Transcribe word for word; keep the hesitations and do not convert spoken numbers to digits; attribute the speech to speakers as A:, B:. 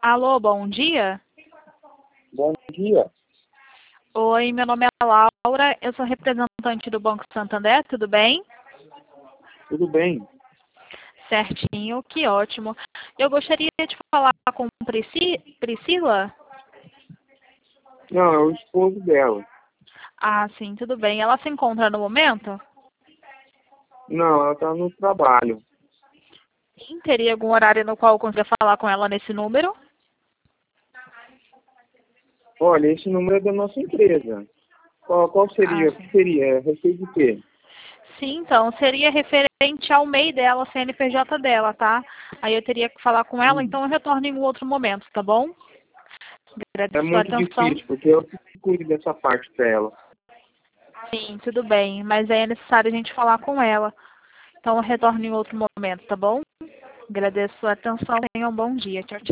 A: Alô, bom dia.
B: Bom dia.
A: Oi, meu nome é Laura, eu sou representante do Banco Santander, tudo bem?
B: Tudo bem?
A: Certinho, que ótimo. Eu gostaria de falar com Prisci- Priscila.
B: Não, é o esposo dela.
A: Ah, sim, tudo bem. Ela se encontra no momento?
B: Não, ela está no trabalho.
A: Sim, teria algum horário no qual eu consiga falar com ela nesse número?
B: Olha, esse número é da nossa empresa. Qual, qual
A: Ah,
B: seria? O
A: sim.
B: que seria? É receita de quê?
A: Sim, então, seria referente ao M E I dela, C N P J dela, tá? Aí eu teria que falar com ela,
B: Hum,
A: então eu retorno em um outro momento, tá bom?
B: é
A: Agradeço a sua
B: muito
A: atenção.
B: difícil, porque eu que cuido dessa parte para ela.
A: Sim, tudo bem, mas aí é necessário a gente falar com ela. Então eu retorno em outro momento, tá bom? Agradeço a sua atenção, tenha um bom dia. Tchau, tchau.